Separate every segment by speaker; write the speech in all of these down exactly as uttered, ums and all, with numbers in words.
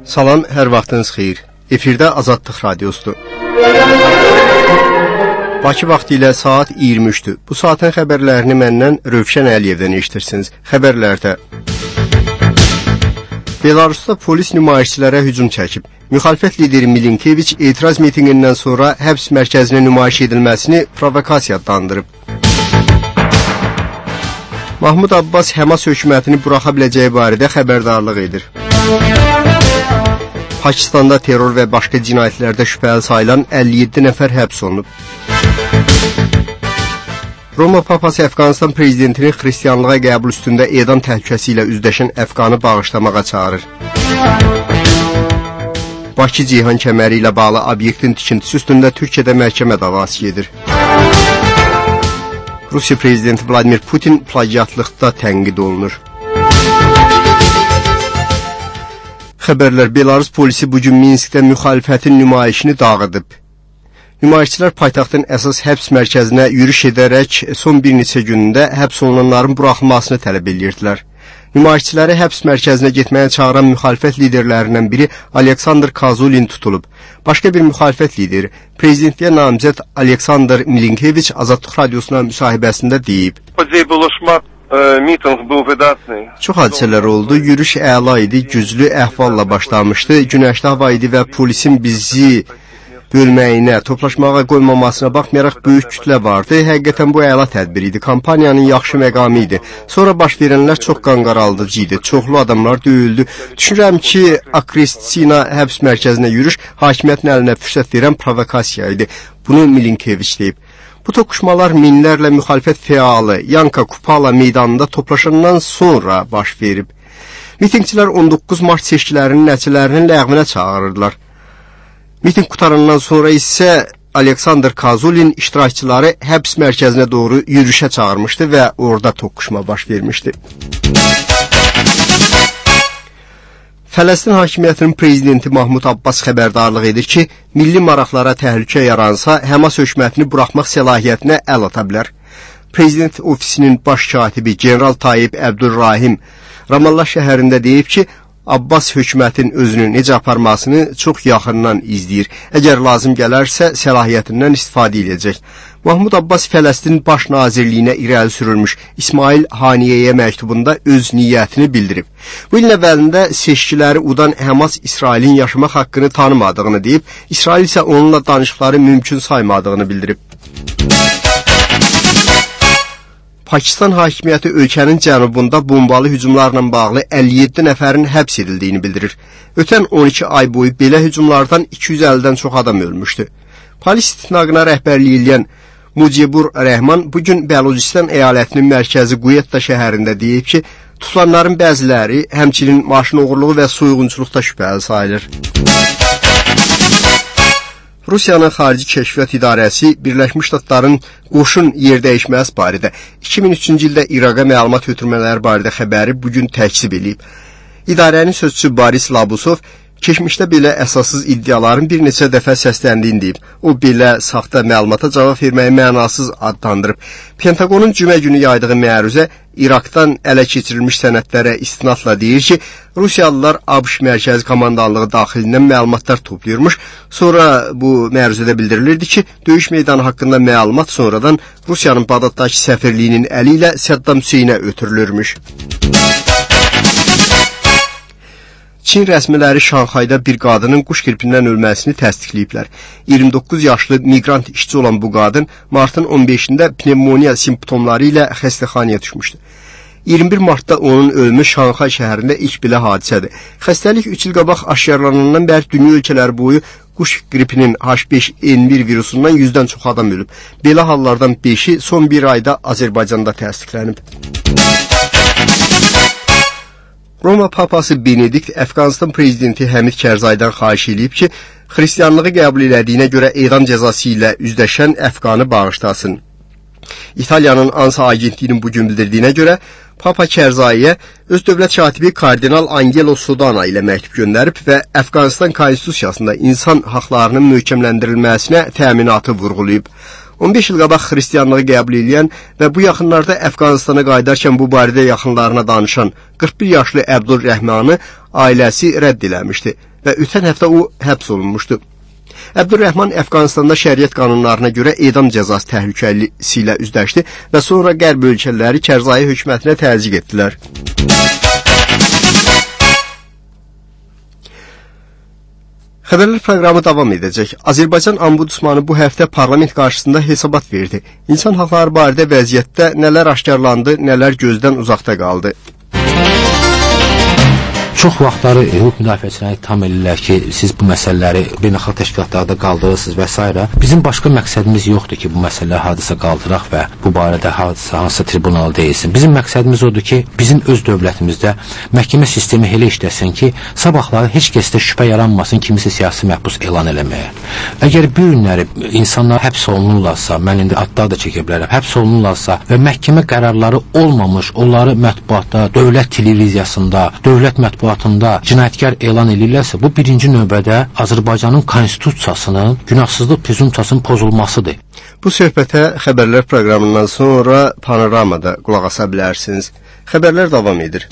Speaker 1: Salam, hər vaxtınız xeyir. Efirdə Azadlıq Radiosudur. Bakı vaxtı ilə saat iyirmi üçdür. Bu saatın xəbərlərini məndən Rövşən Əliyevdən eşitirsiniz. Xəbərlərdə Belarusda polis nümayişçilərə hücum çəkib. Müxalifət lideri Milinkeviç etiraz mitingindən sonra həbs mərkəzinə nümayiş edilməsini provokasiya adlandırıb. Mahmud Abbas Həmas hökumətini buraxa biləcəyi barədə xəbərdarlıq edir. Pakistanda terror və başqa cinayətlərdə şübhəli sayılan əlli yeddi nəfər həbs olunub. Roma Papası Əfqanistan prezidentini xristianlığa qəbul üstündə edam təhlükəsi ilə üzləşən Əfqanı bağışlamağa çağırır. Bakı Ceyhan kəməri ilə bağlı obyektin tikintisi üstündə Türkiyədə məhkəmə davası gedir. Rusiya prezidenti Vladimir Putin plagiatlıqda tənqid olunur. Xəbərlər, Belarus polisi bugün Minskdə müxalifətin nümayişini dağıdıb. Nümayişçilər paytaxtın əsas həbs mərkəzinə yürüş edərək son bir neçə günündə həbs olunanların buraxılmasını tələb edirdilər. Nümayişçiləri həbs mərkəzinə getməyə çağıran müxalifət liderlərindən biri Aleksandr Kazulin tutulub. Başqa bir müxalifət lideri, prezidentliyə namizəd Aleksandr Milinkeviç Azadlıq Radiosuna müsahibəsində deyib. Çox hadisələr oldu, yürüş əla idi, güclü əhvalla başlamışdı, günəşli hava idi və polisin bizi bölməyinə, toplaşmağa qoymamasına baxmayaraq böyük kütlə vardı. Həqiqətən bu əla tədbir idi, kampaniyanın yaxşı məqamı idi. Sonra baş verənlər çox qanqaraldıcı idi, çoxlu adamlar döyüldü. Düşünürəm ki, Akrestina həbs mərkəzinə yürüş hakimiyyətin əlinə fürsət verən provokasiya idi. Bunu Milinkeviç deyib. Bu toqquşmalar minlərlə müxalifət fəalı Yanka Kupala meydanında toplaşandan sonra baş verib. Mitingçilər on doqquz mart seçkilərinin nəticələrinin ləğvinə çağırırdılar. Miting qutarandan sonra isə Aleksandr Kazulin iştirakçıları həbs mərkəzinə doğru yürüyüşə çağırmışdı və orada toqquşma baş vermişdi. Fələstin hakimiyyətinin prezidenti Mahmud Abbas xəbərdarlıq edir ki, milli maraqlara təhlükə yaransa, Həmas hökumətini buraxmaq səlahiyyətinə əl ata bilər. Prezident ofisinin baş katibi General Tayyip Əbdülrahim Ramallah şəhərində deyib ki, Abbas hökumətin özünü necə aparmasını çox yaxından izləyir. Əgər lazım gələrsə, səlahiyyətindən istifadə edəcək. Mahmud Abbas Fələstin baş nazirliyinə irəli sürülmüş İsmail Haniyəyə məktubunda öz niyyətini bildirib. Bu ilin əvvəlində seçkiləri udan Həmas İsrailin yaşamaq haqqını tanımadığını deyib, İsrail isə onunla danışıqları mümkün saymadığını bildirib. Pakistan hakimiyyəti ölkənin cənubunda bombalı hücumlarla bağlı əlli yeddi nəfərin həbs edildiyini bildirir. Ötən on iki ay boyu belə hücumlardan iki yüz əllidən çox adam ölmüşdü. Polis istinaqına rəhbərlik edən Mucibur Rəhman bugün Bəlucistan əyalətinin mərkəzi Quyetta şəhərində deyib ki, tutulanların bəziləri həmçinin maşın oğurluğu və soyğunçuluqda şübhəli sayılır. Rusiyanın Xarici Kəşfiyyat İdarəsi Birləşmiş Ştatların qoşun yerdəyişməsi barədə iki min üçüncü ildə İraqa məlumat ötürmələri barədə xəbəri bugün təkzib edib. İdarənin sözçüsü Boris Labusov keçmişdə belə əsassız iddiaların bir neçə dəfə səsləndiyini deyib. O, belə saxta məlumata cavab verməyi mənasız adlandırıb. Pentagonun cümə günü yaydığı məruzə İraqdan ələ keçirilmiş sənədlərə istinadla deyir ki, Rusiyalılar ABŞ mərkəzi komandanlığı daxilindən məlumatlar toplayırmış. Sonra bu məruzədə bildirilirdi ki, döyüş meydanı haqqında məlumat sonradan Rusiyanın Bağdaddakı səfirliyinin əli ilə Səddam Hüseynə ötürülürmüş. Çin rəsmiləri Şanxayda bir qadının quş qripindən ölməsini təsdiqləyiblər. iyirmi doqquz yaşlı miqrant işçi olan bu qadın martın on beşində pnevmoniya simptomları ilə xəstəxanaya düşmüşdü. iyirmi bir martda onun ölümü Şanxay şəhərində ilk belə hadisədir. Xəstəlik üç il qabaq aşkarlanandan bəri dünya ölkələri boyu quş qripinin H beş N bir virusundan yüzdən çox adam ölüb. Belə hallardan beşi son bir ayda Azərbaycanda təsdiqlənib. Roma Papası Benedikt Əfqanistan prezidenti Həmid Kərzaydan xahiş edib ki, xristianlığı qəbul elədiyinə görə edam cəzası ilə üzləşən Əfqanı bağışlasın. İtaliyanın ANSA agentliyinin bugün bildirdiyinə görə, Papa Kərzaiyə öz dövlət katibi Kardinal Angelo Sodana ilə məktub göndərib və Əfqanistan konstitusiyasında insan haqlarının möhkəmləndirilməsinə təminatı vurğulayıb. on beş il qabaq xristianlığı qəbul edən və bu yaxınlarda Əfqanistana qayıdarkən bu barədə yaxınlarına danışan qırx bir yaşlı Əbdülrəhmanı ailəsi rədd eləmişdi və ötən həftə o həbs olunmuşdu. Əbdülrəhman Əfqanistanda şəriət qanunlarına görə edam cəzası təhlükəlisi ilə üzləşdi və sonra qərb ölkələri Kərzai hökumətinə təzyiq etdilər. Xəbərlər proqramı davam edəcək. Azərbaycan Ombudsmanı bu həftə parlament qarşısında hesabat verdi. İnsan haqları barədə vəziyyətdə nələr aşkarlandı, nələr gözdən uzaqda qaldı.
Speaker 2: Çox vaxtları hüquq müdafiəçiləri tam eləyirlər ki, siz bu məsələləri beynəlxalq təşkilatlarda qaldırırsınız və s. Bizim başqa məqsədimiz yoxdur ki, bu məsələləri hadisə qaldıraq və bu barədə hadisə hansısa tribunal deyilsin. Bizim məqsədimiz odur ki, bizim öz dövlətimizdə məhkəmə sistemi elə işləsin ki, sabahları heç kəsdə şübhə yaranmasın kimisə siyasi məhbus elan eləməyə. Əgər bir günləri insanlar həbs olunurlarsa, mən indi adlar da çəkə bilərəm, həbs olunurlarsa və məhkəmə qərarları olmamış, onları mətbuatda, dövlət televiziyasında, dövlət mətbuatında cinayətkar elan edirlərsə, bu birinci növbədə Azərbaycanın konstitusiyasının, günahsızlıq prezumpsiyasının pozulmasıdır.
Speaker 1: Bu söhbətə xəbərlər proqramından sonra panoramada qulaq asa bilərsiniz. Xəbərlər davam edir.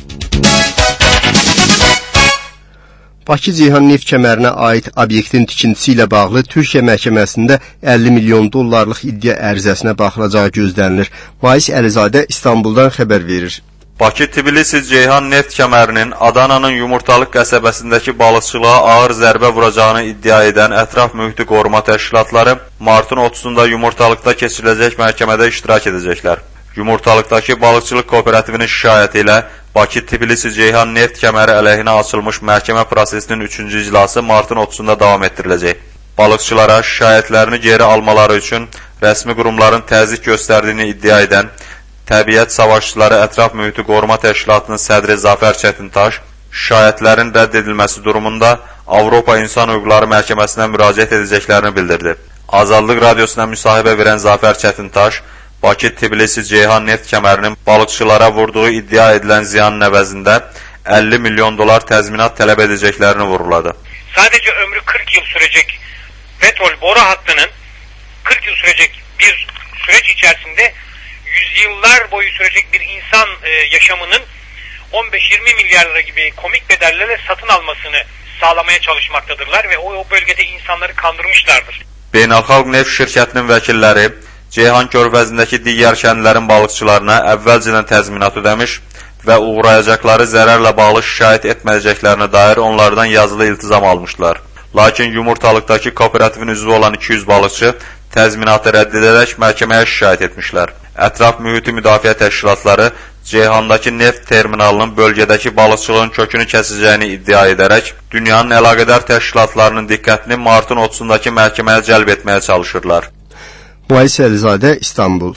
Speaker 1: Bakı Ceyhan neft kəmərinə aid obyektin tikintisi ilə bağlı Türkiyə məhkəməsində əlli milyon dollarlıq iddia ərizəsinə baxılacağı gözlənilir. Mais Əlizadə İstanbuldan xəbər verir.
Speaker 3: Bakı-Tbilisi-Ceyhan neft kəmərinin Adananın Yumurtalıq qəsəbəsindəki balıqçılığa ağır zərbə vuracağını iddia edən Ətraf Mühiti Qoruma Təşkilatları martın otuzunda Yumurtalıqda keçiriləcək məhkəmədə iştirak edəcəklər. Yumurtalıqdakı balıqçılıq kooperativinin şikayəti ilə Bakı-Tbilisi-Ceyhan neft kəməri əleyhinə açılmış məhkəmə prosesinin üçüncü iclası martın otuzunda davam etdiriləcək. Balıqçılara şikayətlərini geri almaları üçün rəsmi qurumların təzyiq göstərdiyini iddia edən Təbiət Savaşçıları Ətraf Mühiti Qoruma Təşkilatının sədri Zafər Çətintaş, şikayətlərin rədd edilməsi durumunda Avropa İnsan Hüquqları Məhkəməsinə müraciət edəcəklərini bildirdi. Azadlıq Radiosuna müsahibə verən Zafər Çətintaş, Bakı-Tbilisi-Ceyhan neft kəmərinin balıqçılara vurduğu iddia edilən ziyanın əvəzində əlli milyon dolar təzminat tələb edəcəklərini vuruladı.
Speaker 4: Sadece ömrü kırk yıl sürecek petrol boru hattının kırk yıl sürecek bir süreç içerisinde yüzyıllar boyu sürecek bir insan e, yaşamının on beş yirmi milyar lira gibi komik bedellerle satın almasını sağlamaya çalışmaktadırlar ve o, o bölgede insanları kandırmışlardır.
Speaker 3: Beynəlxalq neft şirkətinin vəkilləri Ceyhan körfəzindəki digər kəndlərin balıqçılarına əvvəlcədən təzminat ödəmiş və uğrayacaqları zərərlə bağlı şikayət etməyəcəklərinə dair onlardan yazılı iltizam almışlar. Lakin Yumurtalıqdakı kooperativin üzvü olan iki yüz balıqçı təzminatı rədd edərək məhkəməyə şikayət etmişlər. Ətraf Mühiti Müdafiə Təşkilatları Ceyhandakı neft terminalının bölgədəki balıqçılığın kökünü kəsəcəyini iddia edərək, dünyanın əlaqədar təşkilatlarının diqqətini martın otuzundakı məhkəməyə cəlb etməyə çalışırlar.
Speaker 1: Mais Əlizadə, İstanbul.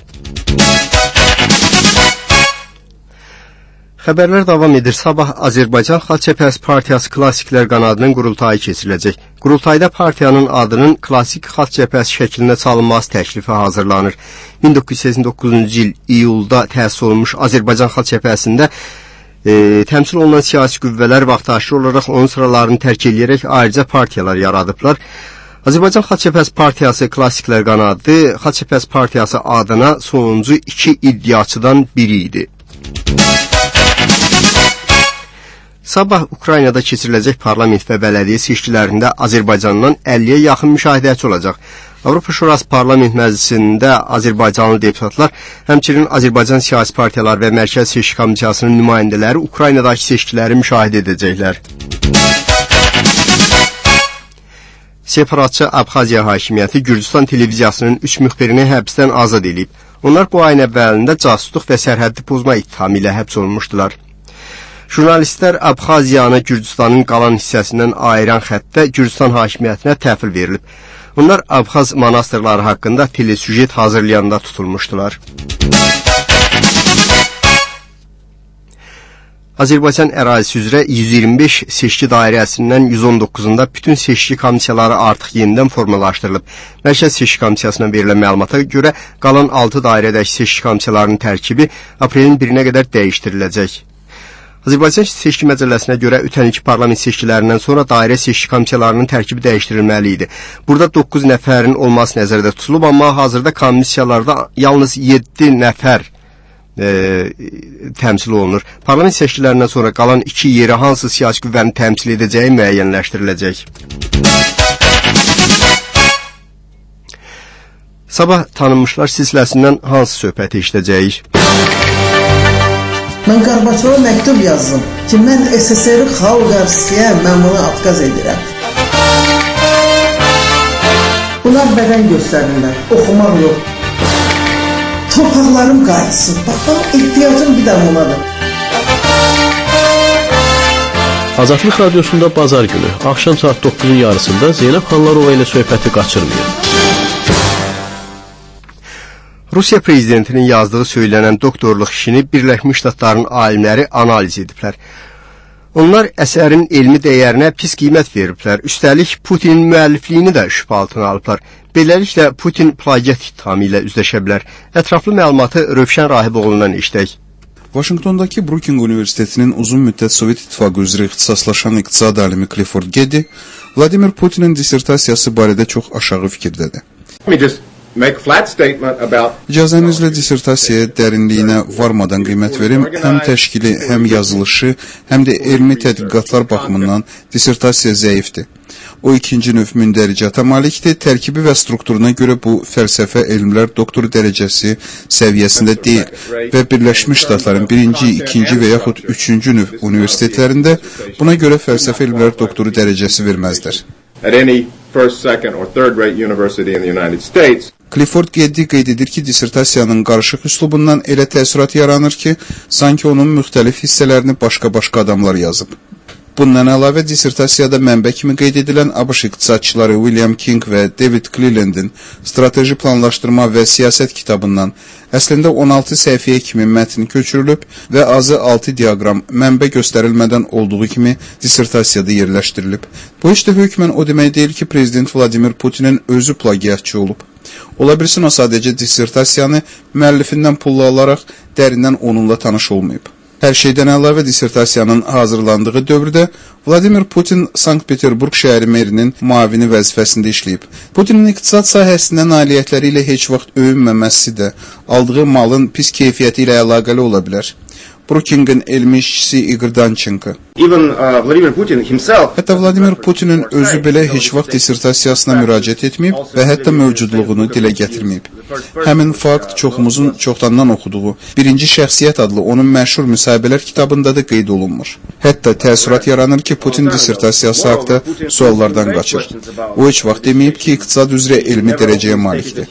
Speaker 1: Xəbərlər davam edir. Sabah Azərbaycan Xalq Cəbhəsi Partiyası Klassiklər qanadının qurultayı keçiriləcək. Qurultayda partiyanın adının Klassik Xalq Cəbhəsi şəklində çalınması təklifi hazırlanır. min doqquz yüz səksən doqquzuncu il iyulda təsis olunmuş Azərbaycan Xalq Cəbhəsində e, təmsil olunan siyasi qüvvələr vaxtaşırı olaraq onun sıralarını tərk edərək ayrıca partiyalar yaradıblar. Azərbaycan Xalq Cəbhəsi Partiyası Klassiklər qanadı Xalq Cəbhəsi Partiyası adına sonuncu iki iddiaçıdan biri idi. Sabah Ukraynada keçiriləcək parlament və bələdiyyə seçkilərində Azərbaycandan əlliyə yaxın müşahidəçi olacaq. Avropa Şurası Parlament Məclisində Azərbaycanlı deputatlar, həmçinin Azərbaycan siyasi partiyalar və Mərkəz Seçki Komissiyasının nümayəndələri Ukraynadakı seçkiləri müşahidə edəcəklər. Separatçı Abxaziya hakimiyyəti Gürcüstan televiziyasının üç müxbirini həbsdən azad edib. Onlar bu ayın əvvəlində casusluq və sərhəddi pozma ittihamı ilə həbs olunmuşdular. Jurnalistlər Abxaziyanı Gürcüstanın qalan hissəsindən ayıran xəttdə Gürcüstan hakimiyyətinə təhvil verilib. Onlar Abxaz monastırları haqqında telesüjet hazırlayanda tutulmuşdular. Azərbaycan ərazisi üzrə yüz iyirmi beş seçki dairəsindən yüz on doqquzunda bütün seçki komissiyaları artıq yenidən formalaşdırılıb. Mərkəz Seçki Komissiyasına verilən məlumata görə qalan altı dairədəki seçki komissiyalarının tərkibi aprelin birinə qədər dəyişdiriləcək. Azərbaycan seçki məcəlləsinə görə ötən ilki parlament seçkilərindən sonra dairə seçki komissiyalarının tərkibi dəyişdirilməli idi. Burada doqquz nəfərin olması nəzərdə tutulub, amma hazırda komissiyalarda yalnız yeddi nəfər e, təmsil olunur. Parlament seçkilərindən sonra qalan iki yeri hansı siyasi qüvvəni təmsil edəcəyi müəyyənləşdiriləcək. Sabah tanınmışlar silsiləsindən hansı söhbəti işləyəcəyik?
Speaker 5: Mən Qarbaçova məktub yazdım ki, mən S S R xalq qarşısıya mən buna atqaz edirəm. Bunlar bədən göstərirlər, oxumaq yox. Torpaqlarım qayıtsın, bax, bax, ehtiyacım bir də onadır.
Speaker 6: Azadlıq Radiosunda bazar günü, axşam saat doqquzun yarısında Zeynəb Xanlarova ilə söhbəti qaçırmayın.
Speaker 1: Rusiya prezidentinin yazdığı söylənən doktorluq işini Birləşmiş Ştatların alimləri analiz ediblər. Onlar əsərin elmi dəyərinə pis qiymət veriblər. Üstəlik Putinin müəllifliyini də şübhə altına alıblar. Beləliklə Putin plagiat ittihamı ilə üzləşə bilər. Ətraflı məlumatı Rövşən Rahiboğlu'ndan eşidək.
Speaker 7: Vaşinqtondakı Brookings Universitetinin uzun müddət Sovet İttifaqı üzrə ixtisaslaşan iqtisad alimi Clifford Geddy, Vladimir Putinin dissertasiyası barədə çox aşağı fikirdədir. İcazənizlə dissertasiyaya dərinliyinə varmadan qiymət verim, həm təşkili, həm yazılışı, həm də elmi tədqiqatlar baxımından dissertasiya zəifdir. O ikinci növ mündəricata malikdir, tərkibi və strukturuna görə bu fəlsəfə elmlər doktor dərəcəsi səviyyəsində deyil və Birləşmiş Ştatların birinci, ikinci və yaxud üçüncü növ universitetlərində buna görə fəlsəfə elmlər doktoru dərəcəsi verməzdir. First, second, or third rate university in the United States. Clifford Geddy qeyd edir ki, dissertasiyanın qarışıq üslubundan elə təəssürat yaranır ki, sanki onun müxtəlif hissələrini başqa-başqa adamlar yazıb. Bundan əlavə dissertasiyada mənbə kimi qeyd edilən ABŞ iqtisadçıları William King və David Cleland'in strateji planlaşdırma və siyasət kitabından əslində on altı səhifəyə kimi mətn köçürülüb və azı altı diaqram mənbə göstərilmədən olduğu kimi dissertasiyada yerləşdirilib. Bu heç də hökmən o demək deyil ki, Prezident Vladimir Putinin özü plagiatçı olub. Ola bilsin o sadəcə dissertasiyanı müəllifindən pulla alaraq dərindən onunla tanış olmayıb. Hər şeydən əlavə dissertasiyanın hazırlandığı dövrdə Vladimir Putin Sankt-Peterburg şəhəri merinin müavini vəzifəsində işləyib. Putinin iqtisad sahəsində nailiyyətləri ilə heç vaxt övünməməsi də aldığı malın pis keyfiyyəti ilə əlaqəli ola bilər. Brooking'in elmi işçisi Igor Danchenko. Even, uh, Vladimir Putin himself, hətta Vladimir Putinin özü belə heç vaxt dissertasiyasına müraciət etməyib və hətta mövcudluğunu dilə gətirməyib. Həmin fakt çoxumuzun çoxdandan oxuduğu Birinci Şəxsiyyət adlı onun məşhur müsahibələr kitabında da qeyd olunmur. Hətta təəssürat yaranır ki, Putin dissertasiyası haqda suallardan qaçır. O heç vaxt deməyib ki, iqtisad üzrə elmi dərəcəyə malikdir.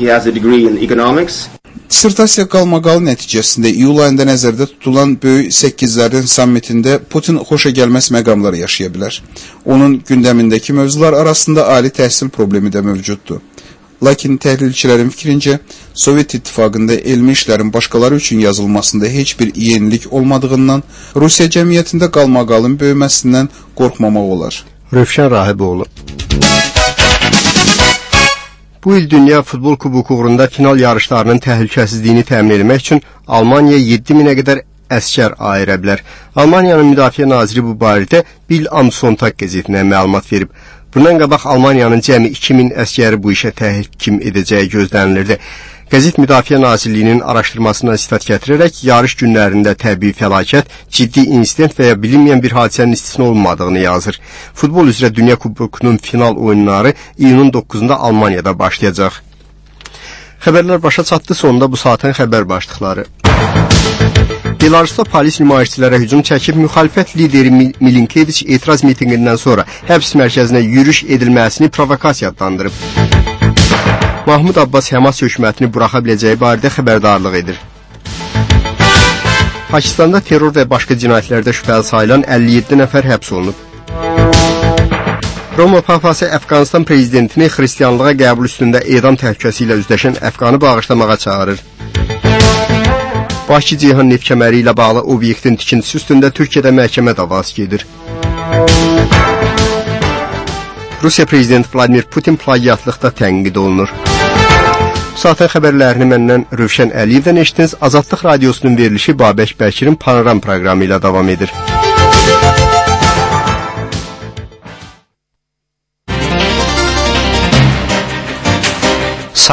Speaker 7: Dissertasiya qalmaqalı nəticəsində iyul ayında nəzərdə tutulan böyük səkkizlərin sammitində Putin xoşagəlməz məqamlar yaşaya bilər. Onun gündəmindəki mövzular arasında ali təhsil problemi də mövcuddur. Lakin təhlilçilərin fikrincə, Sovet İttifaqında elmi işlərin başqaları üçün yazılmasında heç bir yenilik olmadığından Rusiya cəmiyyətində qalmaqalın böyüməsindən qorxmamaq olar.
Speaker 1: Rövşən Rahiboğlu. Bu il Dünya Futbol Kuboku uğrunda final yarışlarının təhlükəsizliyini təmin etmək üçün Almaniya yeddi minə qədər əskər ayıra bilər. Almaniyanın müdafiə naziri bu barədə Bill am Sonntag qəzetinə məlumat verib. Bundan qabaq Almaniyanın cəmi iki min əskəri bu işə təhkim edəcəyi gözlənilirdi. Qəzet Müdafiə Nazirliyinin araşdırmasına istifad gətirərək yarış günlərində təbii fəlakət, ciddi insident və ya bilinməyən bir hadisənin istisna olmadığını yazır. Futbol üzrə Dünya Kubokunun final oyunları iyunun doqquzunda Almaniyada başlayacaq. Xəbərlər başa çatdı, sonunda bu saatın xəbər başlıqları. Belarusda polis nümayişçilərə hücum çəkib, müxalifət lideri Milinkeviç etiraz mitinqindən sonra həbs mərkəzinə yürüş edilməsini provokasiya adlandırıb. Mahmud Abbas Həmas hökumətini buraxa biləcəyi barədə xəbərdarlıq edir. Pakistanda terror və başqa cinayətlərdə şübhəli sayılan əlli yeddi nəfər həbs olunub. Roma Papası Əfqanistan prezidentini xristianlığa qəbul üstündə edam təhlükəsi ilə üzləşən Əfqanı bağışlamağa çağırır. Bakı Ceyhan neft kəməri ilə bağlı obyektin tikintisi üstündə Türkiyədə məhkəmə davası gedir. Rusiya prezidenti Vladimir Putin plagiatlıqda tənqid olunur. Bu saatın xəbərlərini məndən Rövşən Əliyevdən eşitdiniz. Azadlıq Radiosunun verilişi Babək Bəkirin Panoram proqramı ilə davam edir.